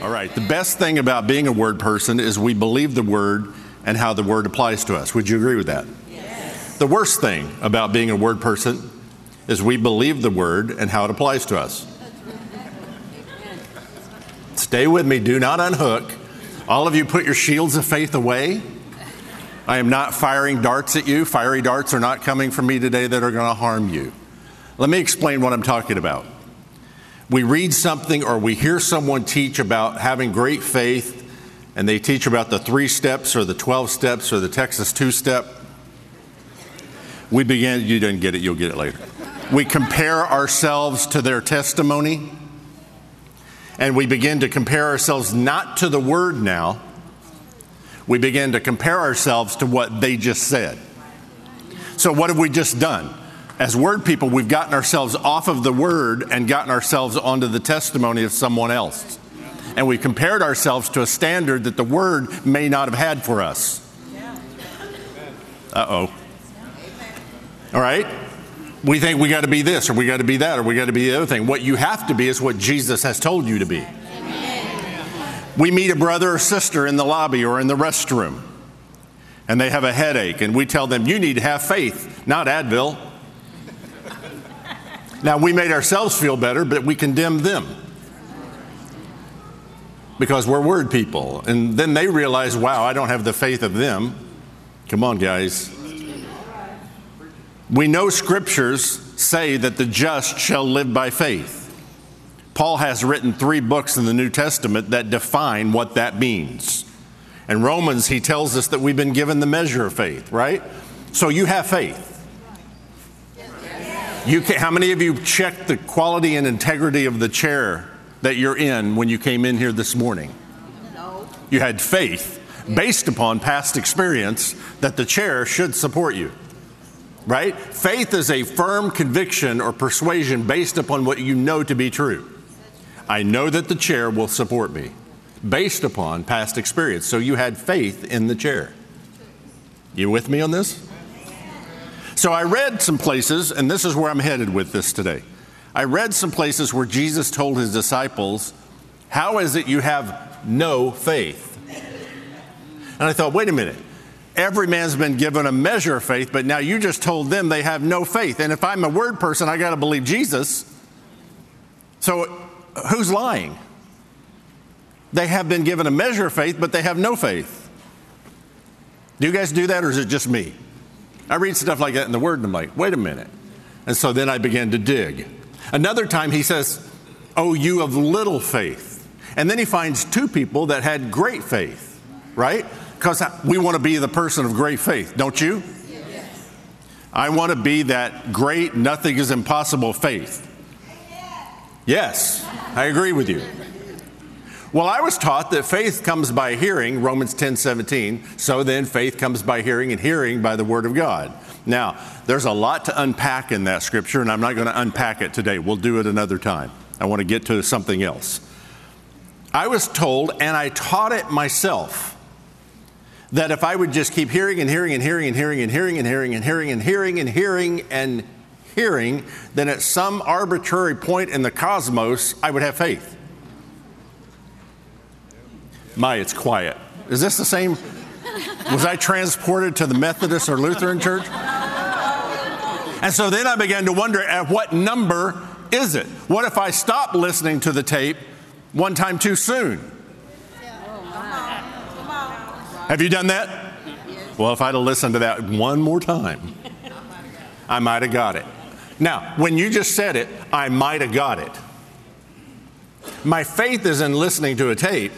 All right. The best thing about being a word person is we believe the word and how the word applies to us. Would you agree with that? Yes. The worst thing about being a word person is we believe the word and how it applies to us. Stay with me. Do not unhook. All of you put your shields of faith away. I am not firing darts at you. Fiery darts are not coming from me today that are going to harm you. Let me explain what I'm talking about. We read something or we hear someone teach about having great faith, and they teach about the 3 steps or the 12 steps or the Texas 2-step. We begin, you didn't get it, you'll get it later. We compare ourselves to their testimony, and we begin to compare ourselves not to the word now. We begin to compare ourselves to what they just said. So what have we just done? As word people, we've gotten ourselves off of the word and gotten ourselves onto the testimony of someone else. And we compared ourselves to a standard that the word may not have had for us. Uh-oh. All right? We think we got to be this, or we got to be that, or we got to be the other thing. What you have to be is what Jesus has told you to be. We meet a brother or sister in the lobby or in the restroom, and they have a headache, and we tell them, you need to have faith, not Advil. Now, we made ourselves feel better, but we condemn them because we're word people. And then they realize, wow, I don't have the faith of them. Come on, guys. We know scriptures say that the just shall live by faith. Paul has written 3 books in the New Testament that define what that means. In Romans, he tells us that we've been given the measure of faith, right? So you have faith. How many of you checked the quality and integrity of the chair that you're in when you came in here this morning? No. You had faith based upon past experience that the chair should support you, right? Faith is a firm conviction or persuasion based upon what you know to be true. I know that the chair will support me based upon past experience. So you had faith in the chair. You with me on this? So I read some places, and this is where I'm headed with this today. I read some places where Jesus told his disciples, how is it you have no faith? And I thought, wait a minute. Every man's been given a measure of faith, but now you just told them they have no faith. And if I'm a word person, I got to believe Jesus. So who's lying? They have been given a measure of faith, but they have no faith. Do you guys do that, or is it just me? I read stuff like that in the Word, and I'm like, wait a minute. And so then I began to dig. Another time he says, oh, you of little faith. And then he finds 2 people that had great faith, right? Because we want to be the person of great faith, don't you? Yes. I want to be that great, nothing is impossible faith. Yes, I agree with you. Well, I was taught that faith comes by hearing, Romans 10:17. So then faith comes by hearing, and hearing by the word of God. Now, there's a lot to unpack in that scripture, and I'm not going to unpack it today. We'll do it another time. I want to get to something else. I was told, and I taught it myself, that if I would just keep hearing and hearing and hearing and hearing and hearing and hearing and hearing and hearing and hearing and hearing, then at some arbitrary point in the cosmos, I would have faith. It's quiet. Is this the same? Was I transported to the Methodist or Lutheran church? And so then I began to wonder, at what number is it? What if I stop listening to the tape one time too soon? Have you done that? Well, if I'd have listened to that one more time, I might have got it. Now, when you just said it, I might have got it. My faith is in listening to a tape.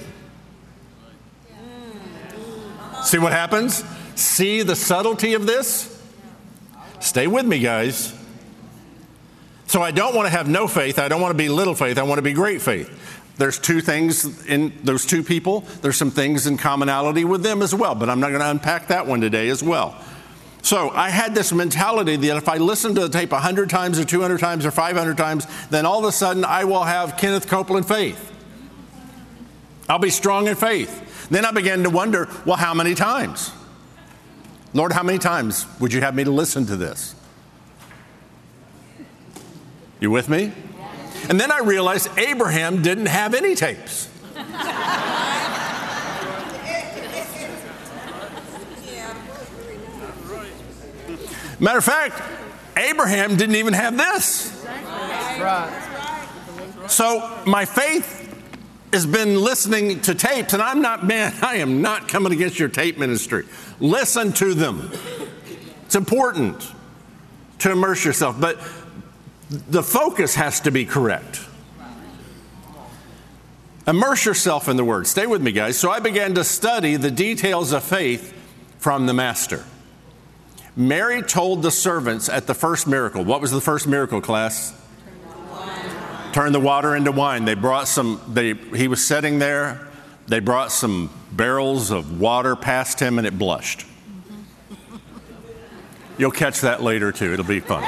See what happens? See the subtlety of this? Stay with me, guys. So I don't want to have no faith. I don't want to be little faith. I want to be great faith. There's 2 things in those 2 people. There's some things in commonality with them as well, but I'm not going to unpack that one today as well. So I had this mentality that if I listen to the tape 100 times or 200 times or 500 times, then all of a sudden I will have Kenneth Copeland faith. I'll be strong in faith. Then I began to wonder, well, how many times? Lord, how many times would you have me to listen to this? You with me? And then I realized Abraham didn't have any tapes. Matter of fact, Abraham didn't even have this. So my faith has been listening to tapes, and I am not coming against your tape ministry. Listen to them. It's important to immerse yourself, but the focus has to be correct. Immerse yourself in the Word. Stay with me, guys. So I began to study the details of faith from the Master. Mary told the servants at the first miracle. What was the first miracle, class? Turn the water into wine. They brought he was sitting there. They brought some barrels of water past him, and it blushed. You'll catch that later, too. It'll be fun.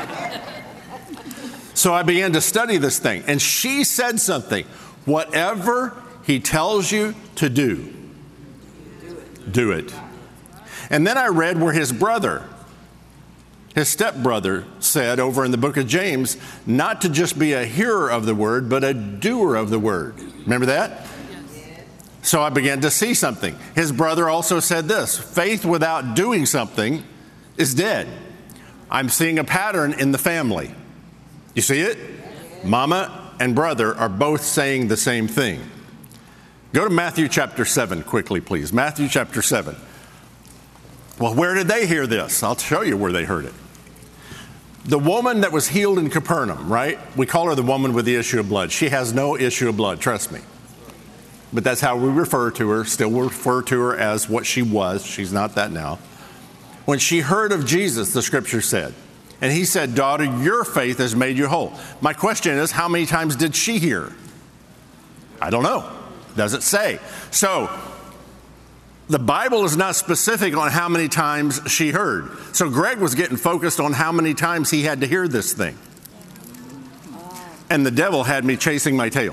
So I began to study this thing, and she said something. Whatever he tells you to do, do it. And then I read where his stepbrother said over in the book of James, not to just be a hearer of the word, but a doer of the word. Remember that? Yes. So I began to see something. His brother also said this, faith without doing something is dead. I'm seeing a pattern in the family. You see it? Mama and brother are both saying the same thing. Go to Matthew chapter 7 quickly, please. Matthew chapter 7. Well, where did they hear this? I'll show you where they heard it. The woman that was healed in Capernaum, right? We call her the woman with the issue of blood. She has no issue of blood, trust me. But that's how we refer to her, still refer to her as what she was. She's not that now. When she heard of Jesus, the scripture said, and he said, daughter, your faith has made you whole. My question is, how many times did she hear? I don't know. Does it say? So, the Bible is not specific on how many times she heard. So Greg was getting focused on how many times he had to hear this thing. And the devil had me chasing my tail.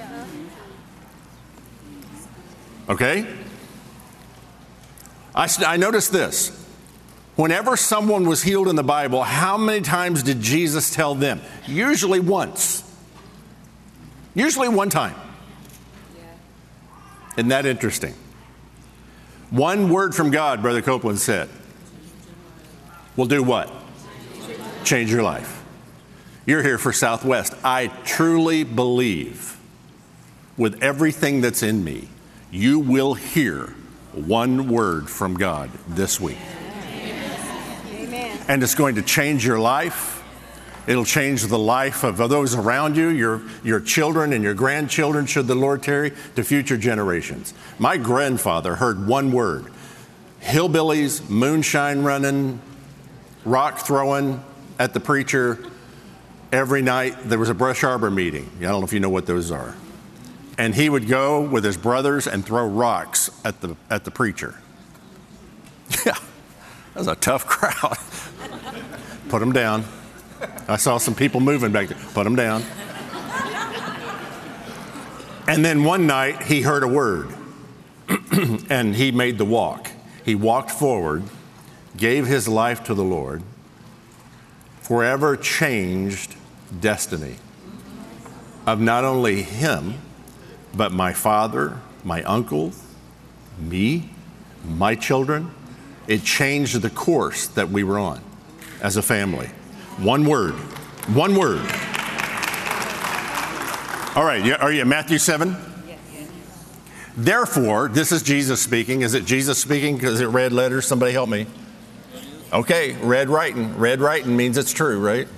Okay? I noticed this. Whenever someone was healed in the Bible, how many times did Jesus tell them? Usually once. Usually one time. Isn't that interesting? One word from God, Brother Copeland said, will do what? Change your life. You're here for Southwest. I truly believe with everything that's in me, you will hear one word from God this week. Amen. And it's going to change your life. It'll change the life of those around you, your children and your grandchildren, should the Lord tarry, to future generations. My grandfather heard one word: hillbillies, moonshine running, rock throwing at the preacher. Every night there was a Brush Arbor meeting. I don't know if you know what those are. And he would go with his brothers and throw rocks at the preacher. Yeah, that was a tough crowd. Put them down. I saw some people moving back there. Put them down. And then one night he heard a word and he made the walk. He walked forward, gave his life to the Lord, forever changed destiny of not only him, but my father, my uncle, me, my children. It changed the course that we were on as a family. One word. One word. All right, are you at Matthew 7? Yes. Therefore, this is Jesus speaking. Is it Jesus speaking? Is it red letters? Somebody help me. Okay, red writing. Red writing means it's true, right?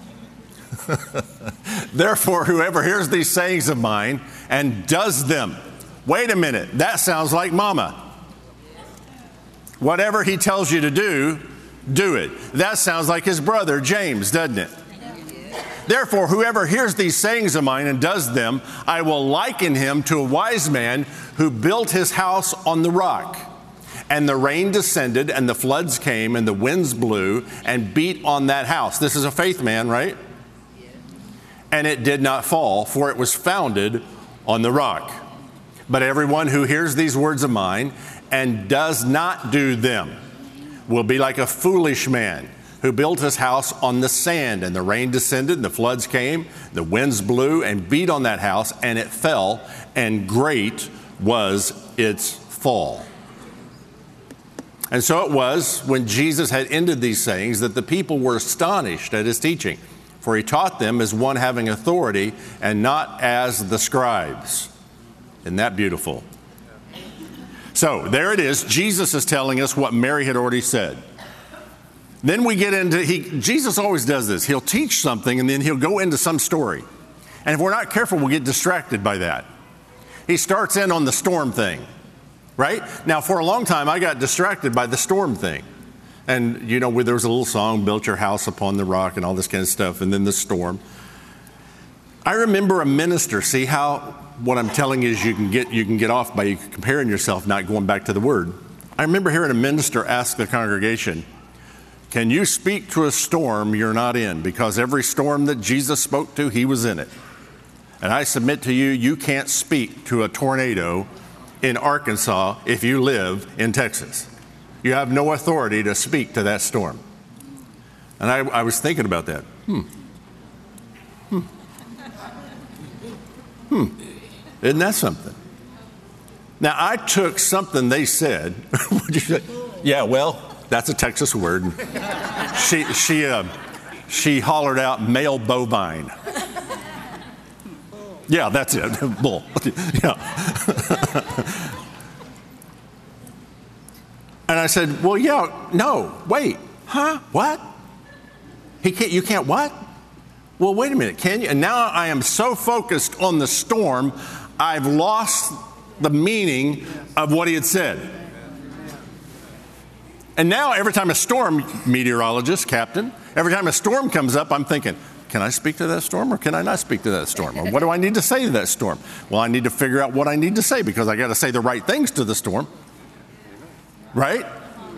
Therefore, whoever hears these sayings of mine and does them. Wait a minute, that sounds like mama. Whatever he tells you to do, do it. That sounds like his brother, James, doesn't it? Therefore, whoever hears these sayings of mine and does them, I will liken him to a wise man who built his house on the rock. And the rain descended, and the floods came, and the winds blew and beat on that house. This is a faith man, right? And it did not fall, for it was founded on the rock. But everyone who hears these words of mine and does not do them will be like a foolish man who built his house on the sand, and the rain descended and the floods came, the winds blew and beat on that house, and it fell, and great was its fall. And so it was when Jesus had ended these sayings that the people were astonished at his teaching, for he taught them as one having authority and not as the scribes. Isn't that beautiful? So there it is. Jesus is telling us what Mary had already said. Then we get into, Jesus always does this. He'll teach something and then he'll go into some story. And if we're not careful, we'll get distracted by that. He starts in on the storm thing, right? Now, for a long time, I got distracted by the storm thing. And, you know, where there was a little song, built your house upon the rock and all this kind of stuff, and then the storm. I remember a minister, see how what I'm telling you is you can get off by comparing yourself, not going back to the Word. I remember hearing a minister ask the congregation, can you speak to a storm you're not in? Because every storm that Jesus spoke to, he was in it. And I submit to you, you can't speak to a tornado in Arkansas if you live in Texas. You have no authority to speak to that storm. And I was thinking about that. Isn't that something? Now, I took something they said. What'd you say? Yeah, well, that's a Texas word. She hollered out male bovine. Yeah, that's it. Bull. Yeah. And I said, well, yeah, no, wait, huh? What? You can't what? Well, wait a minute, can you? And now I am so focused on the storm, I've lost the meaning of what he had said. And now every time a storm, meteorologist, captain, every time a storm comes up, I'm thinking, can I speak to that storm or can I not speak to that storm? Or what do I need to say to that storm? Well, I need to figure out what I need to say because I got to say the right things to the storm. Right?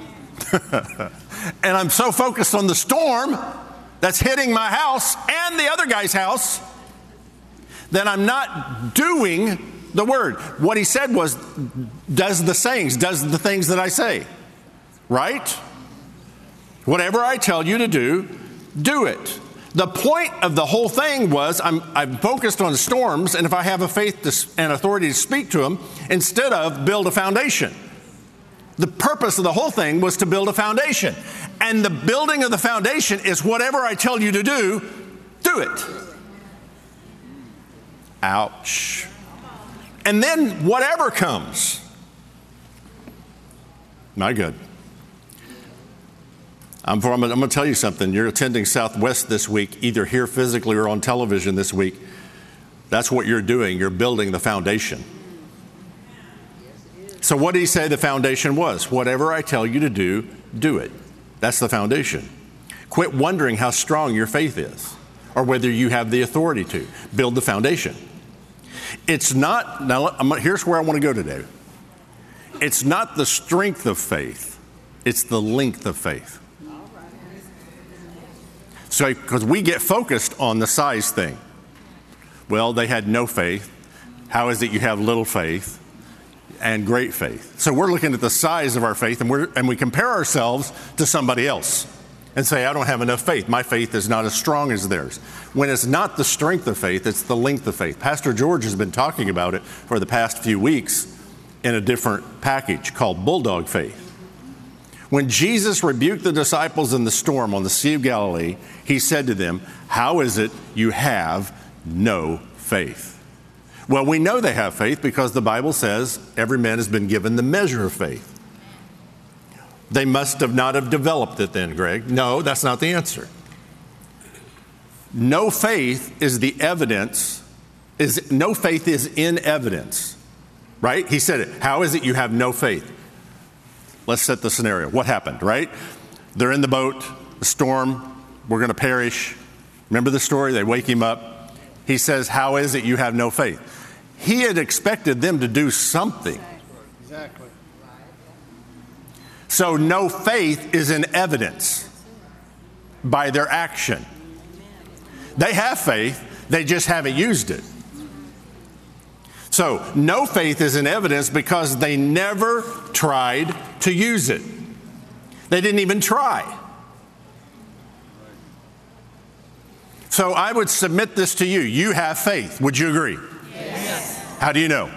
And I'm so focused on the storm that's hitting my house and the other guy's house that I'm not doing the word. What he said was, does the things that I say. Right? Whatever I tell you to do, do it. The point of the whole thing was I'm focused on storms, and if I have a faith and authority to speak to them, instead of build a foundation. The purpose of the whole thing was to build a foundation. And the building of the foundation is whatever I tell you to do, do it. Ouch. And then whatever comes. My good. I'm going to tell you something. You're attending Southwest this week, either here physically or on television this week. That's what you're doing. You're building the foundation. So what did he say the foundation was? Whatever I tell you to do, do it. That's the foundation. Quit wondering how strong your faith is or whether you have the authority to. Build the foundation. It's not, now here's where I want to go today. It's not the strength of faith. It's the length of faith. So, because we get focused on the size thing. Well, they had no faith. How is it you have little faith and great faith? So we're looking at the size of our faith and we compare ourselves to somebody else and say, I don't have enough faith. My faith is not as strong as theirs. When it's not the strength of faith, it's the length of faith. Pastor George has been talking about it for the past few weeks in a different package called bulldog faith. When Jesus rebuked the disciples in the storm on the Sea of Galilee, he said to them, how is it you have no faith? Well, we know they have faith because the Bible says every man has been given the measure of faith. They must have not have developed it then, Greg. No, that's not the answer. No faith is the evidence, no faith is in evidence, right? He said it. How is it you have no faith? Let's set the scenario. What happened, right? They're in the boat, the storm, we're going to perish. Remember the story? They wake him up. He says, how is it you have no faith? He had expected them to do something. Exactly. So no faith is in evidence by their action. They have faith, they just haven't used it. So no faith is in evidence because they never tried to use it. They didn't even try. So I would submit this to you. You have faith. Would you agree? Yes. How do you know?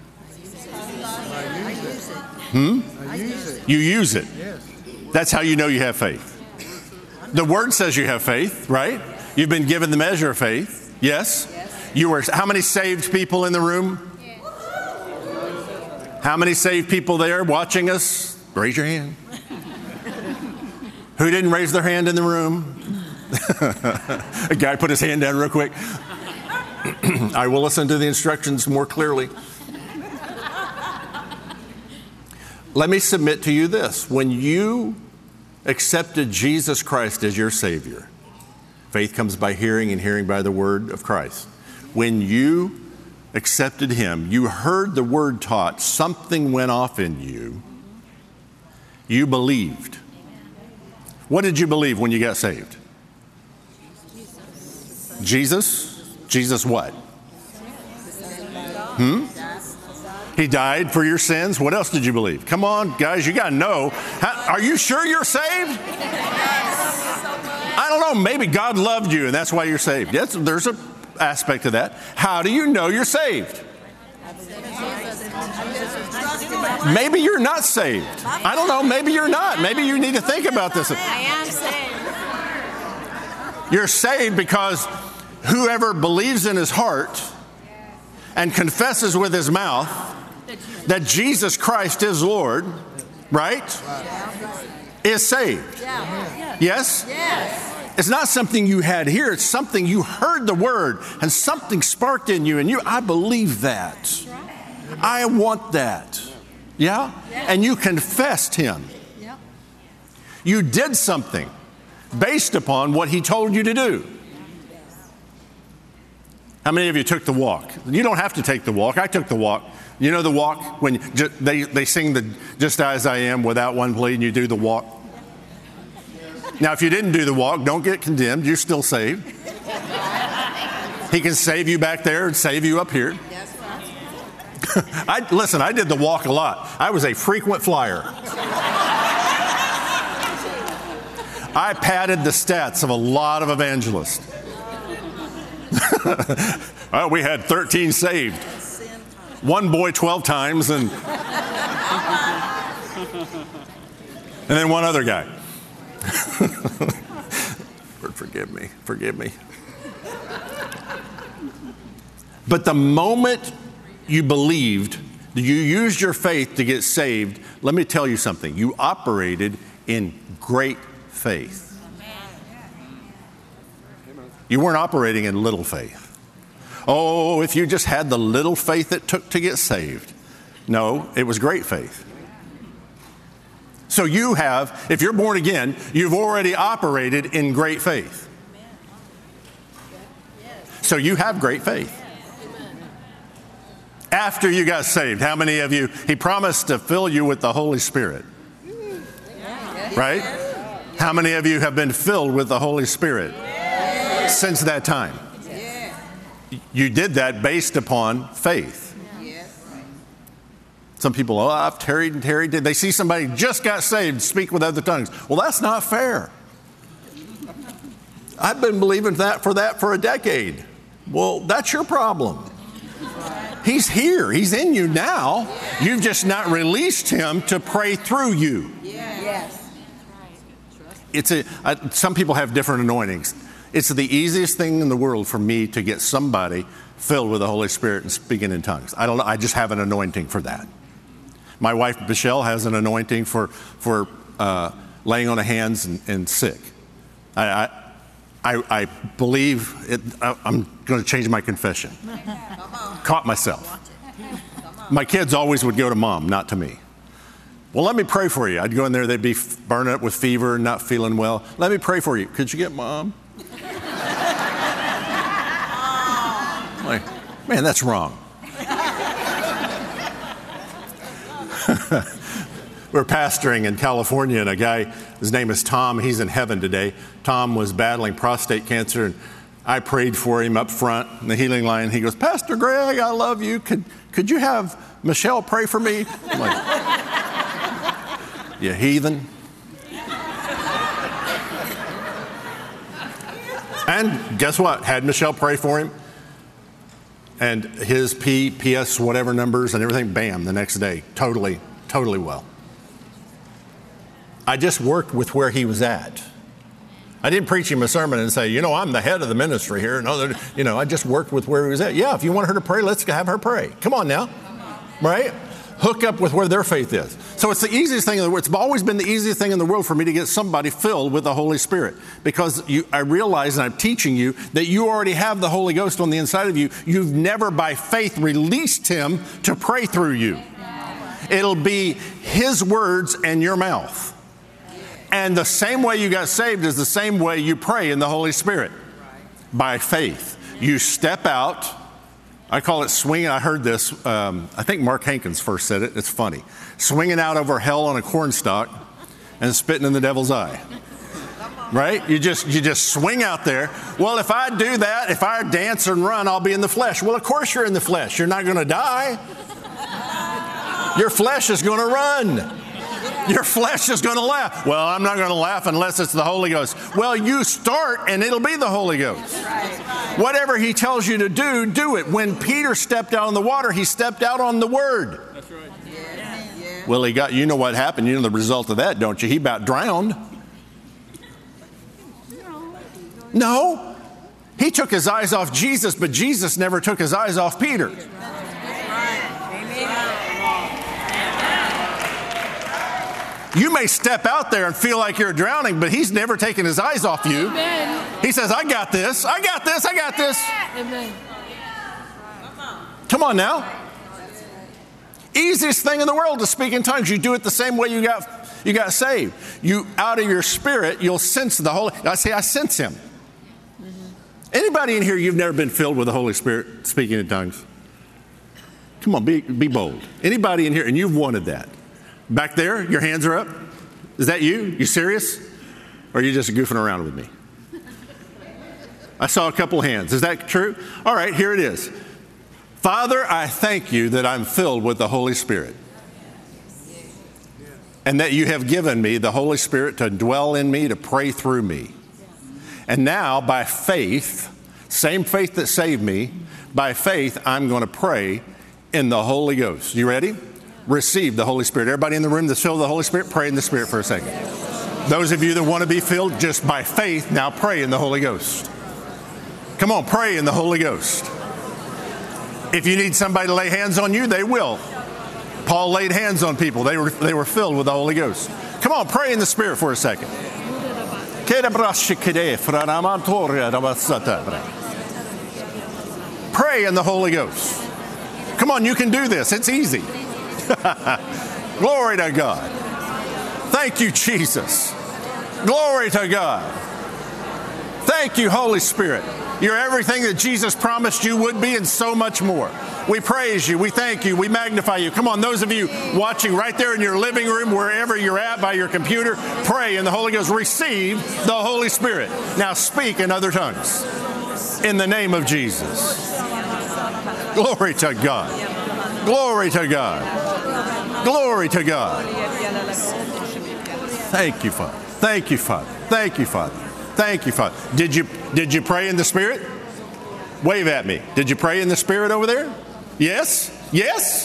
I use it. You use it. Yes. That's how you know you have faith. The Word says you have faith, right? You've been given the measure of faith. Yes? You were. How many saved people in the room? How many saved people there watching us? Raise your hand. Who didn't raise their hand in the room? A guy put his hand down real quick. I will listen to the instructions more clearly. Let me submit to you this. When you accepted Jesus Christ as your Savior, faith comes by hearing and hearing by the word of Christ. When you accepted Him, you heard the word taught, something went off in you, you believed. What did you believe when you got saved? Jesus? Jesus what? He died for your sins. What else did you believe? Come on, guys, you got to know. Are you sure you're saved? I don't know. Maybe God loved you and that's why you're saved. Yes, there's an aspect of that. How do you know you're saved? Maybe you're not saved. I don't know. Maybe you're not. Maybe you need to think about this. I am saved. You're saved because whoever believes in his heart and confesses with his mouth that Jesus Christ is Lord, right, is saved. Yes? It's not something you had here. It's something you heard the word and something sparked in you and I believe that. I want that. Yeah? And you confessed Him. You did something based upon what He told you to do. How many of you took the walk? You don't have to take the walk. I took the walk. You know the walk when they sing the "Just As I Am" without one plea, and you do the walk. Now, if you didn't do the walk, don't get condemned. You're still saved. He can save you back there and save you up here. Listen, I did the walk a lot. I was a frequent flyer. I padded the stats of a lot of evangelists. Well, we had 13 saved. One boy 12 times and then one other guy. Lord, forgive me. But the moment you believed, you used your faith to get saved, let me tell you something. You operated in great faith. You weren't operating in little faith. Oh, if you just had the little faith it took to get saved. No, it was great faith. So you have, if you're born again, you've already operated in great faith. So you have great faith. After you got saved, how many of you, He promised to fill you with the Holy Spirit? Right? How many of you have been filled with the Holy Spirit since that time? You did that based upon faith. Some people, I've tarried and tarried. They see somebody just got saved, speak with other tongues. Well, that's not fair. I've been believing that for a decade. Well, that's your problem. He's here. He's in you now. You've just not released Him to pray through you. Some people have different anointings. It's the easiest thing in the world for me to get somebody filled with the Holy Spirit and speaking in tongues. I don't know. I just have an anointing for that. My wife, Michelle, has an anointing for laying on of hands and sick. I believe it. I'm going to change my confession. Caught myself. My kids always would go to Mom, not to me. Well, let me pray for you. I'd go in there. They'd be burning up with fever and not feeling well. Let me pray for you. Could you get Mom? Like, man, that's wrong. We're pastoring in California, and a guy, his name is Tom. He's in heaven today. Tom was battling prostate cancer, and I prayed for him up front in the healing line. He goes, Pastor Greg, I love you. Could you have Michelle pray for me? I'm like, you heathen. And guess what? Had Michelle pray for him. And his PS, whatever numbers and everything, bam, the next day, totally well. I just worked with where he was at. I didn't preach him a sermon and say, I'm the head of the ministry here. No, I just worked with where he was at. Yeah, if you want her to pray, let's have her pray. Come on now, right? Hook up with where their faith is. So it's the easiest thing in the world. It's always been the easiest thing in the world for me to get somebody filled with the Holy Spirit, because I realize, and I'm teaching you, that you already have the Holy Ghost on the inside of you. You've never by faith released him to pray through you. It'll be his words and your mouth. And the same way you got saved is the same way you pray in the Holy Spirit. By faith. You step out. I call it swinging. I heard this. I think Mark Hankins first said it. It's funny. Swinging out over hell on a cornstalk and spitting in the devil's eye. Right? You just swing out there. Well, if I do that, if I dance and run, I'll be in the flesh. Well, of course you're in the flesh. You're not going to die. Your flesh is going to run. Your flesh is going to laugh. Well, I'm not going to laugh unless it's the Holy Ghost. Well, you start and it'll be the Holy Ghost. Whatever he tells you to do, do it. When Peter stepped out on the water, he stepped out on the word. That's right. Yeah. Well, you know what happened. You know the result of that, don't you? He about drowned. No. He took his eyes off Jesus, but Jesus never took his eyes off Peter. You may step out there and feel like you're drowning, but he's never taken his eyes off you. Amen. He says, I got this. I got this. I got this. Amen. Come on now. Easiest thing in the world to speak in tongues. You do it the same way you got saved. You, out of your spirit, you'll sense the Holy. I sense him. Mm-hmm. Anybody in here, you've never been filled with the Holy Spirit speaking in tongues? Come on, be bold. Anybody in here, and you've wanted that. Back there, your hands are up. Is that you? You serious? Or are you just goofing around with me? I saw a couple hands. Is that true? All right, here it is. Father, I thank you that I'm filled with the Holy Spirit. And that you have given me the Holy Spirit to dwell in me, to pray through me. And now, by faith, same faith that saved me, by faith, I'm going to pray in the Holy Ghost. You ready? Receive the Holy Spirit. Everybody in the room that's filled with the Holy Spirit, pray in the Spirit for a second. Those of you that want to be filled just by faith, now pray in the Holy Ghost. Come on, pray in the Holy Ghost. If you need somebody to lay hands on you, they will. Paul laid hands on people. They were filled with the Holy Ghost. Come on, pray in the Spirit for a second. Pray in the Holy Ghost. Come on, you can do this. It's easy. Glory to God. Thank you, Jesus. Glory to God. Thank you, Holy Spirit. You're everything that Jesus promised you would be and so much more. We praise you. We thank you. We magnify you. Come on, those of you watching right there in your living room, wherever you're at by your computer, pray in the Holy Ghost. Receive the Holy Spirit. Now speak in other tongues. In the name of Jesus. Glory to God. Glory to God. Glory to God. Thank you, Father. Thank you, Father. Thank you, Father. Thank you, Father. Did you pray in the Spirit? Wave at me. Did you pray in the Spirit over there? Yes? Yes?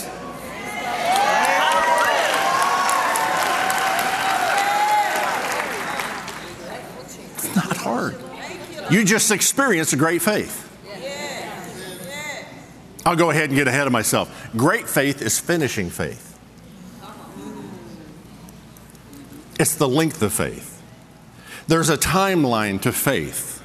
It's not hard. You just experienced a great faith. I'll go ahead and get ahead of myself. Great faith is finishing faith. It's the length of faith. There's a timeline to faith.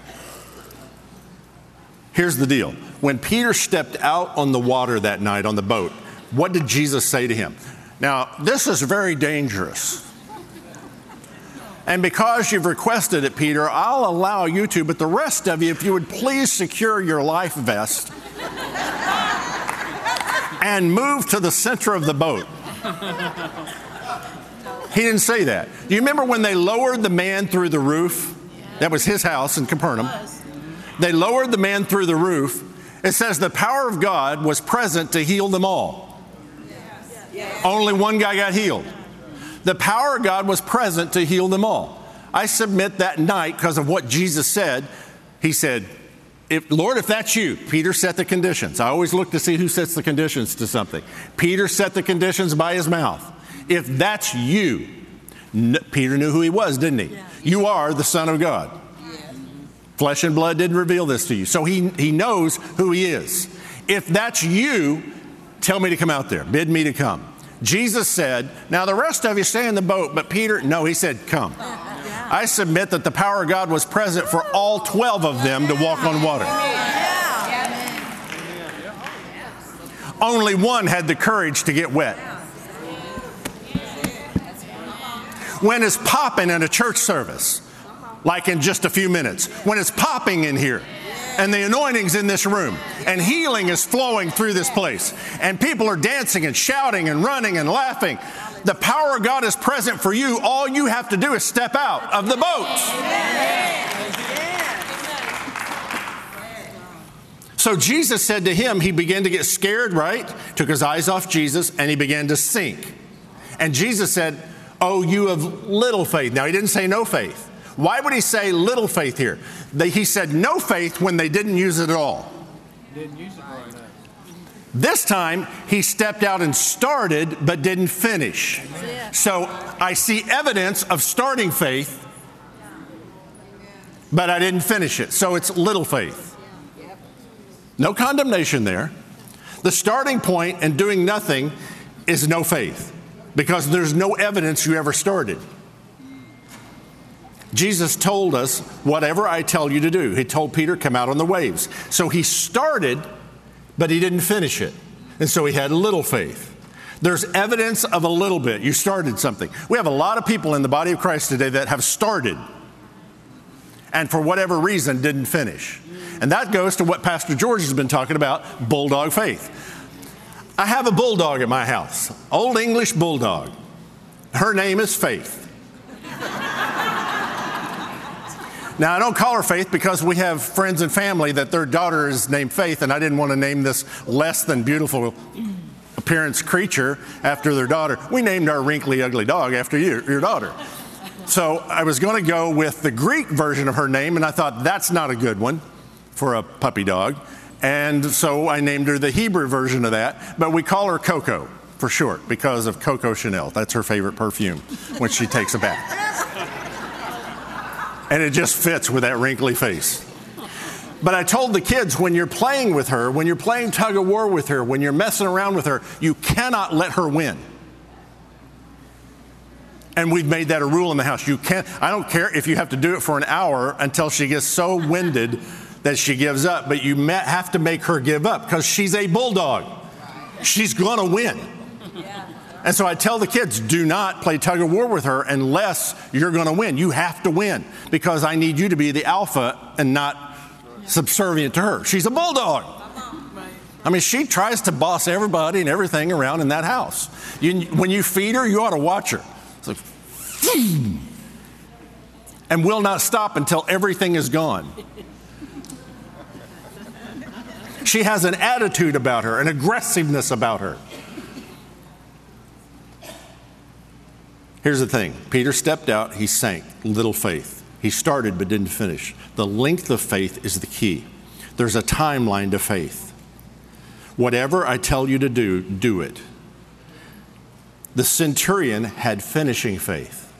Here's the deal. When Peter stepped out on the water that night on the boat, what did Jesus say to him? Now, this is very dangerous. And because you've requested it, Peter, I'll allow you to, but the rest of you, if you would please secure your life vest and move to the center of the boat. He didn't say that. Do you remember when they lowered the man through the roof? That was his house in Capernaum. They lowered the man through the roof. It says the power of God was present to heal them all. Only one guy got healed. The power of God was present to heal them all. I submit that night, because of what Jesus said, he said, Lord, if that's you, Peter set the conditions. I always look to see who sets the conditions to something. Peter set the conditions by his mouth. If that's you, Peter knew who he was, didn't he? Yeah. You are the Son of God. Yeah. Flesh and blood didn't reveal this to you. So he knows who he is. If that's you, tell me to come out there. Bid me to come. Jesus said, now the rest of you stay in the boat, but Peter, no, he said, come. I submit that the power of God was present for all 12 of them to walk on water. Only one had the courage to get wet. When it's popping in a church service, like in just a few minutes, when it's popping in here, and the anointing's in this room, and healing is flowing through this place, and people are dancing and shouting and running and laughing, the power of God is present for you. All you have to do is step out of the boat. So Jesus said to him, he began to get scared, right? Took his eyes off Jesus, and he began to sink. And Jesus said, oh, you have little faith. Now, he didn't say no faith. Why would he say little faith here? He said no faith when they didn't use it at all. Didn't use it right. This time, he stepped out and started, but didn't finish. So I see evidence of starting faith, but I didn't finish it. So it's little faith. No condemnation there. The starting point and doing nothing is no faith, because there's no evidence you ever started. Jesus told us, whatever I tell you to do. He told Peter, come out on the waves. So he started, but he didn't finish it. And so he had little faith. There's evidence of a little bit. You started something. We have a lot of people in the body of Christ today that have started, and for whatever reason didn't finish. And that goes to what Pastor George has been talking about, bulldog faith. I have a bulldog at my house, Old English bulldog. Her name is Faith. Now, I don't call her Faith because we have friends and family that their daughter is named Faith, and I didn't want to name this less than beautiful appearance creature after their daughter. We named our wrinkly, ugly dog after your daughter. So I was going to go with the Greek version of her name, and I thought that's not a good one for a puppy dog. And so I named her the Hebrew version of that, but we call her Coco for short because of Coco Chanel. That's her favorite perfume when she takes a bath. And it just fits with that wrinkly face. But I told the kids, when you're playing with her, when you're playing tug of war with her, when you're messing around with her, you cannot let her win. And we've made that a rule in the house. You can't, I don't care if you have to do it for an hour until she gets so winded that she gives up, but you have to make her give up because she's a bulldog. She's going to win. And so I tell the kids, do not play tug of war with her unless you're going to win. You have to win because I need you to be the alpha and not subservient to her. She's a bulldog. I mean, she tries to boss everybody and everything around in that house. When you feed her, you ought to watch her. It's like, and will not stop until everything is gone. She has an attitude about her, an aggressiveness about her. Here's the thing. Peter stepped out, he sank, little faith. He started but didn't finish. The length of faith is the key. There's a timeline to faith. Whatever I tell you to do, do it. The centurion had finishing faith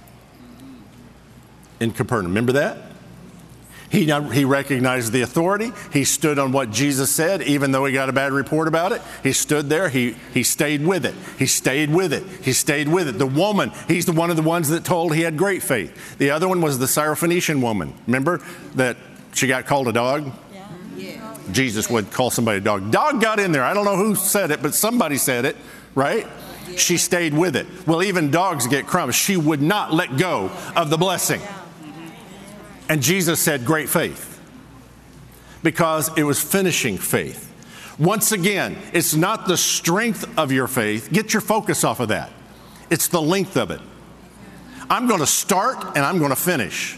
in Capernaum. Remember that? He recognized the authority. He stood on what Jesus said, even though he got a bad report about it. He stood there. He stayed with it. He stayed with it. He stayed with it. The woman, he's one of the ones that told he had great faith. The other one was the Syrophoenician woman. Remember that she got called a dog? Yeah. Jesus would call somebody a dog. Dog got in there. I don't know who said it, but somebody said it, right? Yeah. She stayed with it. Well, even dogs get crumbs. She would not let go of the blessing. And Jesus said, great faith, because it was finishing faith. Once again, it's not the strength of your faith. Get your focus off of that. It's the length of it. I'm going to start and I'm going to finish.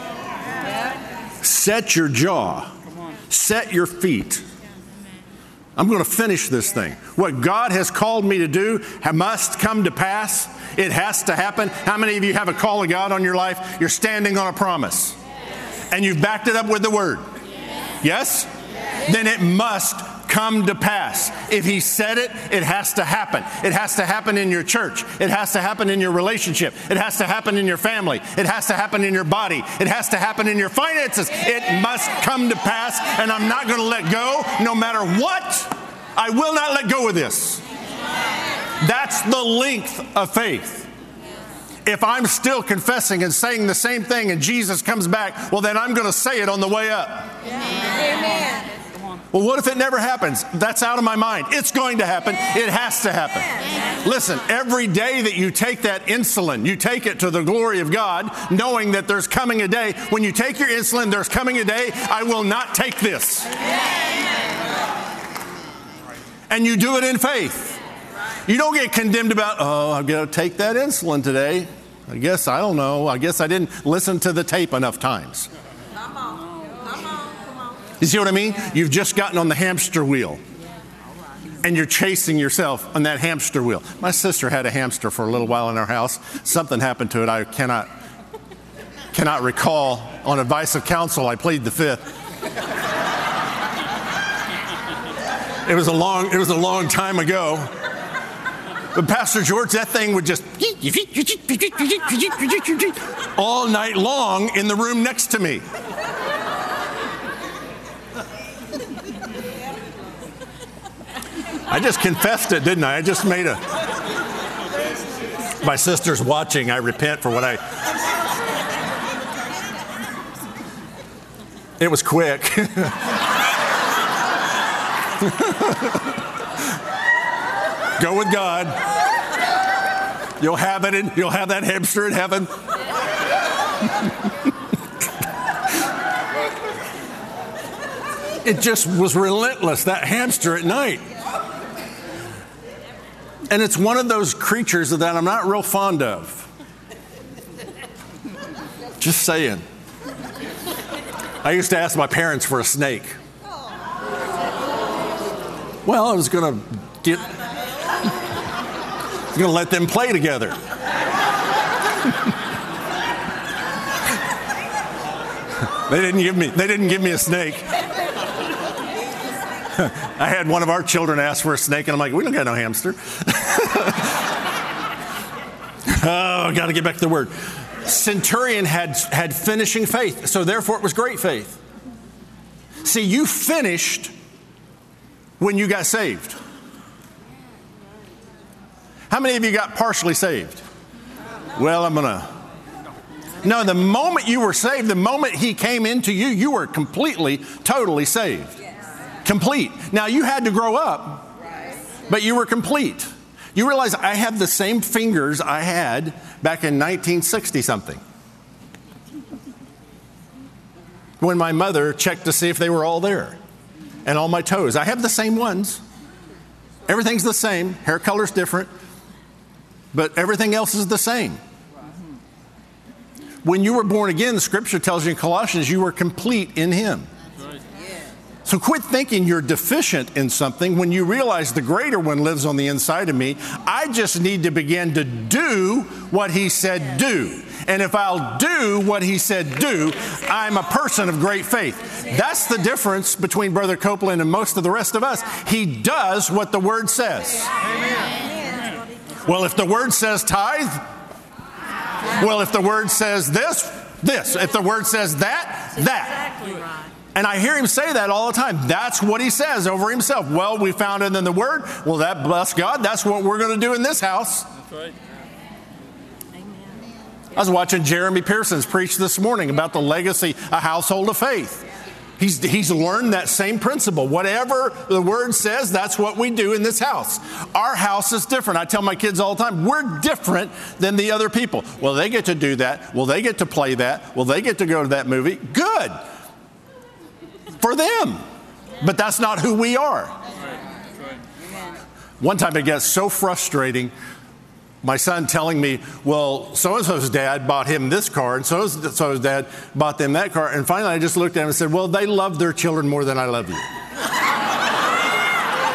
Set your jaw. Set your feet. I'm going to finish this thing. What God has called me to do must come to pass. It has to happen. How many of you have a call of God on your life? You're standing on a promise. And you've backed it up with the Word. Yes? Then it must come to pass. If He said it, it has to happen. It has to happen in your church. It has to happen in your relationship. It has to happen in your family. It has to happen in your body. It has to happen in your finances. It must come to pass, and I'm not going to let go no matter what. I will not let go of this. That's the length of faith. If I'm still confessing and saying the same thing and Jesus comes back, well, then I'm going to say it on the way up. Amen. Well, what if it never happens? That's out of my mind. It's going to happen. It has to happen. Listen, every day that you take that insulin, you take it to the glory of God, knowing that there's coming a day. When you take your insulin, there's coming a day, I will not take this. And you do it in faith. You don't get condemned about, oh, I've got to take that insulin today. I guess I didn't listen to the tape enough times. Come on. You see what I mean? You've just gotten on the hamster wheel. And you're chasing yourself on that hamster wheel. My sister had a hamster for a little while in our house. Something happened to it. I cannot recall. On advice of counsel, I plead the fifth. It was a long time ago. But Pastor George, that thing would just all night long in the room next to me. I just confessed it, didn't I? I just made my sister's watching. I repent for what it was quick. Go with God. You'll have that hamster in heaven. It just was relentless, that hamster at night. And it's one of those creatures that I'm not real fond of. Just saying. I used to ask my parents for a snake. Well, I was going to let them play together. They didn't give me a snake. I had one of our children ask for a snake, and I'm like, we don't got no hamster. Oh, I got to get back to the word. Centurion had finishing faith, so therefore it was great faith. See, you finished when you got saved. How many of you got partially saved? Well, No, the moment you were saved, the moment He came into you, you were completely, totally saved. Complete. Now, you had to grow up, but you were complete. You realize I have the same fingers I had back in 1960-something. When my mother checked to see if they were all there. And all my toes. I have the same ones. Everything's the same. Hair color's different. But everything else is the same. When you were born again, the Scripture tells you in Colossians, you were complete in Him. So quit thinking you're deficient in something when you realize the greater one lives on the inside of me. I just need to begin to do what He said do. And if I'll do what He said do, I'm a person of great faith. That's the difference between Brother Copeland and most of the rest of us. He does what the Word says. Amen. Well, if the Word says tithe, well, if the Word says this. If the Word says that. Exactly right. And I hear Him say that all the time. That's what He says over Himself. Well, we found it in the Word. Well, that bless God. That's what we're going to do in this house. That's right. I was watching Jeremy Pearson's preach this morning about the legacy, a household of faith. He's learned that same principle. Whatever the Word says, that's what we do in this house. Our house is different. I tell my kids all the time, we're different than the other people. Well, they get to do that. Well, they get to play that. Well, they get to go to that movie. Good. For them. But that's not who we are. One time it got so frustrating, my son telling me, well, so-and-so's dad bought him this car, and so-and-so's dad bought them that car. And finally I just looked at him and said, well, they love their children more than I love you.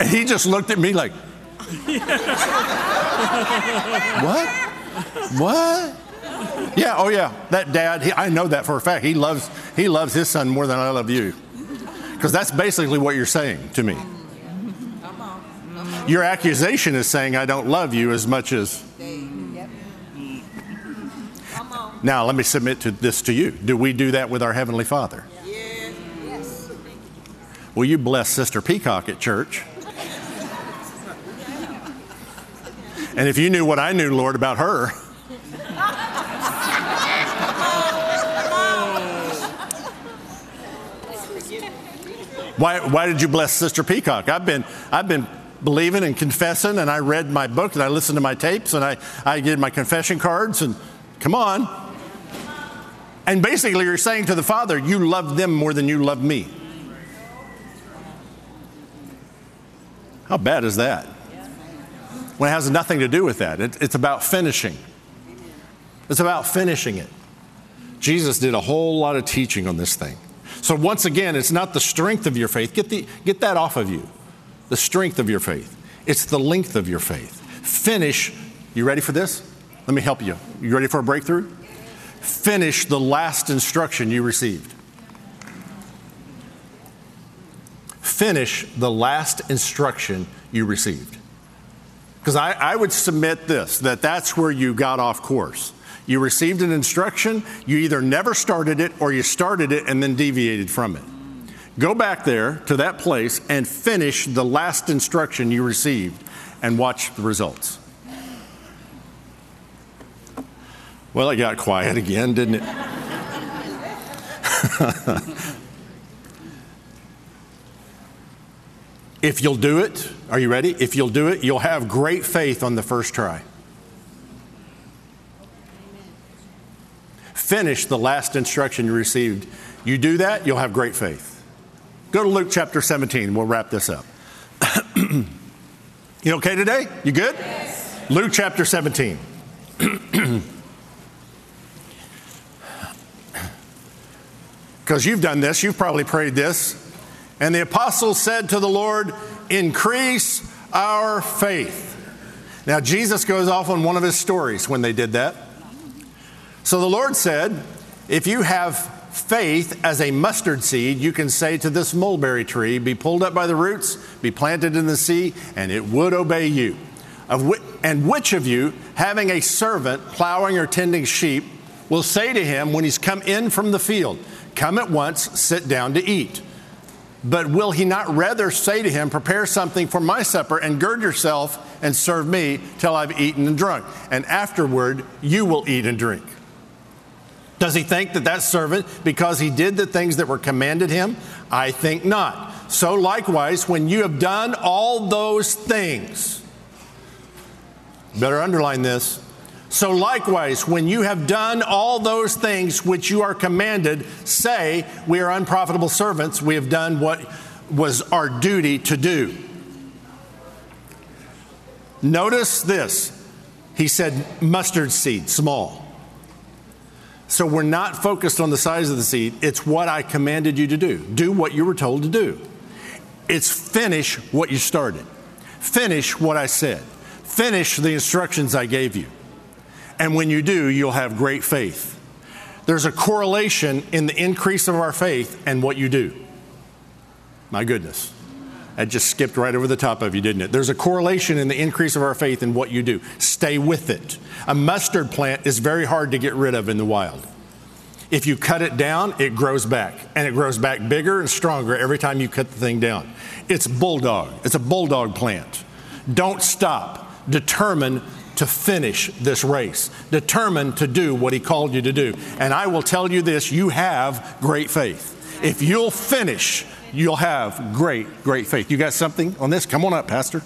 And he just looked at me like, what? What? Yeah, oh yeah, that dad, I know that for a fact. He loves his son more than I love you. Because that's basically what you're saying to me. Your accusation is saying I don't love you as much as... Now, let me submit this to you. Do we do that with our Heavenly Father? Yes. Will you bless Sister Peacock at church? And if you knew what I knew, Lord, about her... Why did you bless Sister Peacock? I've been believing and confessing, and I read my book, and I listened to my tapes, and I did my confession cards, and come on. And basically you're saying to the Father, you love them more than you love me. How bad is that? When it has nothing to do with that. It's about finishing. It's about finishing it. Jesus did a whole lot of teaching on this thing. So once again, it's not the strength of your faith. Get that off of you. The strength of your faith. It's the length of your faith. Finish. You ready for this? Let me help you. You ready for a breakthrough? Finish the last instruction you received. Finish the last instruction you received. Because I would submit this, that's where you got off course. You received an instruction, you either never started it or you started it and then deviated from it. Go back there to that place and finish the last instruction you received and watch the results. Well, it got quiet again, didn't it? If you'll do it, are you ready? If you'll do it, you'll have great faith on the first try. Finish the last instruction you received. You do that, you'll have great faith. Go to Luke chapter 17. We'll wrap this up. You okay today? You good? Yes. Luke chapter 17. Because you've done this, you've probably prayed this. And the apostles said to the Lord, increase our faith. Now, Jesus goes off on one of his stories when they did that. So the Lord said, if you have faith as a mustard seed, you can say to this mulberry tree, be pulled up by the roots, be planted in the sea, and it would obey you. And which of you, having a servant plowing or tending sheep, will say to him when he's come in from the field, come at once, sit down to eat? But will he not rather say to him, prepare something for my supper and gird yourself and serve me till I've eaten and drunk, and afterward you will eat and drink? Does he think that servant, because he did the things that were commanded him? I think not. So likewise, when you have done all those things, better underline this. So likewise, when you have done all those things which you are commanded, say, we are unprofitable servants. We have done what was our duty to do. Notice this. He said mustard seed, small. So we're not focused on the size of the seed. It's what I commanded you to do. Do what you were told to do. It's finish what you started. Finish what I said. Finish the instructions I gave you. And when you do, you'll have great faith. There's a correlation in the increase of our faith and what you do. My goodness. That just skipped right over the top of you, didn't it? There's a correlation in the increase of our faith and what you do. Stay with it. A mustard plant is very hard to get rid of in the wild. If you cut it down, it grows back. And it grows back bigger and stronger every time you cut the thing down. It's bulldog. It's a bulldog plant. Don't stop. Determine to finish this race. Determined to do what he called you to do. And I will tell you this, you have great faith. If you'll finish, you'll have great faith. You got something on this? Come on up, Pastor.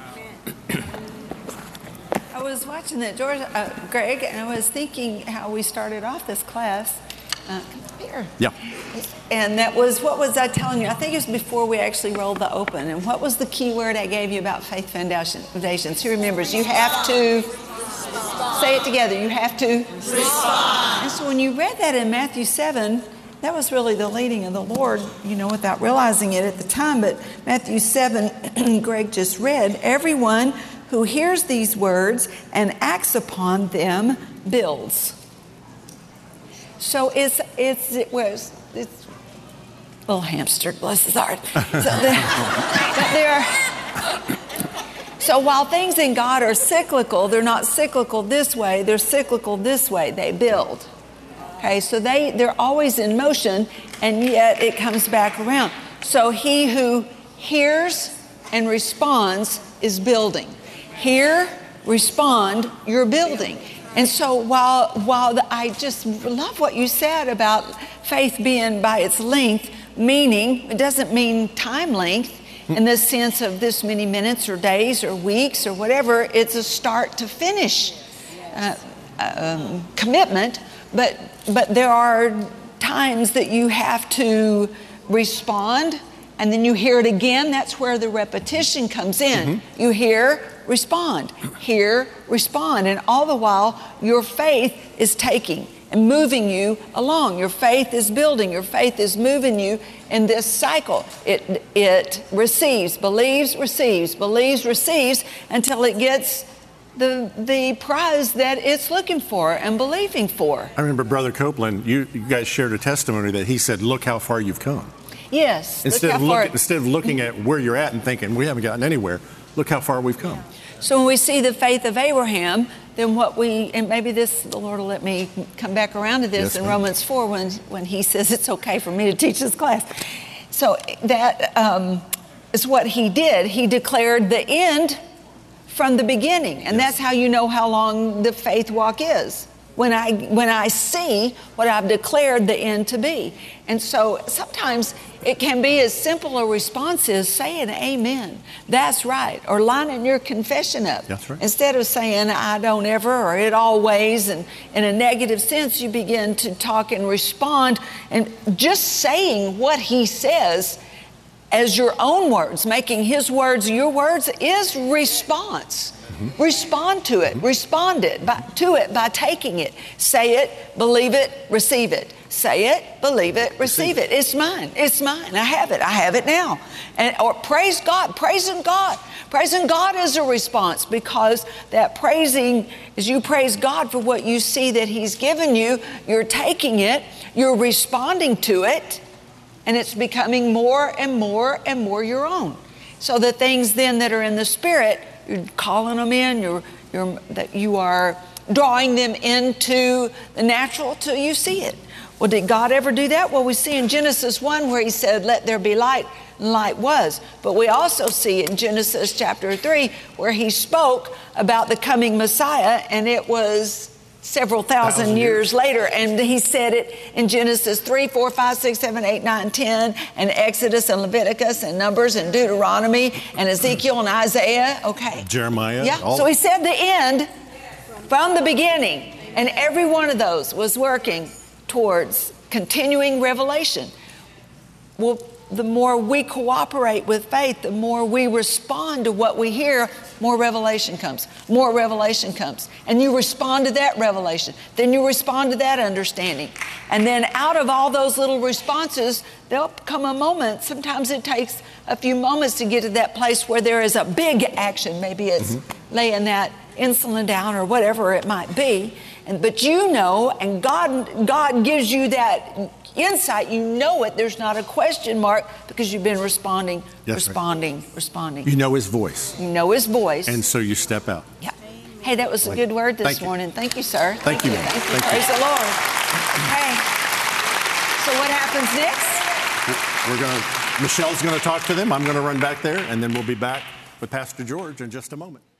I was watching that, Greg, and I was thinking how we started off this class. Come up here. Yeah. And that was, what was I telling you? I think it was before we actually rolled the open. And what was the key word I gave you about faith foundations? Who remembers? You have to say it together. You have to respond. And so when you read that in Matthew 7, that was really the leading of the Lord, without realizing it at the time. But Matthew 7, Greg just read, everyone who hears these words and acts upon them builds. So it's little hamster, bless his heart. So while things in God are cyclical, they're not cyclical this way, they're cyclical this way. They build. Okay, so they're always in motion, and yet it comes back around. So he who hears and responds is building. Hear, respond, you're building. And so while I just love what you said about faith being by its length, meaning, it doesn't mean time length in the sense of this many minutes or days or weeks or whatever. It's a start to finish commitment, but there are times that you have to respond, and then you hear it again. That's where the repetition comes in. You hear, respond, hear, respond, and all the while your faith is taking and moving you along. Your faith is building. Your faith is moving you in this cycle. It receives, believes, receives, believes, receives, until it gets the prize that it's looking for and believing for. I remember Brother Copeland, you guys shared a testimony that he said, look how far you've come. Yes. Instead of looking at where you're at and thinking, we haven't gotten anywhere, look how far we've come. So when we see the faith of Abraham, then and maybe the Lord will let me come back around to this in Romans 4 when he says it's okay for me to teach this class. So that is what he did. He declared the end from the beginning. And that's how you know how long the faith walk is. When I see what I've declared the end to be. And so sometimes it can be as simple a response as saying amen. That's right. Or lining your confession up. That's right. Instead of saying I don't ever or it always, and in a negative sense, you begin to talk and respond, and just saying what he says as your own words, making his words your words, is response. Respond to it. Respond to it by taking it. Say it, believe it, receive it. Say it, believe it, receive it. It's mine. It's mine. I have it. I have it now. Or praise God. Praising God. Praising God is a response, because that praising, as you praise God for what you see that he's given you, you're taking it, you're responding to it, and it's becoming more and more and more your own. So the things then that are in the Spirit, you're calling them in, you are drawing them into the natural till you see it. Well, did God ever do that? Well, we see in Genesis 1 where he said, let there be light, and light was. But we also see in Genesis chapter 3 where he spoke about the coming Messiah, and it was several thousand years later. And he said it in Genesis 3, 4, 5, 6, 7, 8, 9, 10, and Exodus and Leviticus and Numbers and Deuteronomy and Ezekiel and Isaiah. Okay. Jeremiah. Yeah. So he said the end from the beginning. And every one of those was working towards continuing revelation. Well, the more we cooperate with faith, the more we respond to what we hear, more revelation comes. More revelation comes. And you respond to that revelation. Then you respond to that understanding. And then out of all those little responses, there'll come a moment. Sometimes it takes a few moments to get to that place where there is a big action. Maybe it's laying that insulin down or whatever it might be. But you know, and God gives you that insight, you know it. There's not a question mark, because you've been responding. You know his voice. You know his voice. And so you step out. Yeah. Hey, that was a good word this morning. Thank you, sir. Thank you. Praise the Lord. Hey. So what happens next? Michelle's going to talk to them. I'm going to run back there, and then we'll be back with Pastor George in just a moment.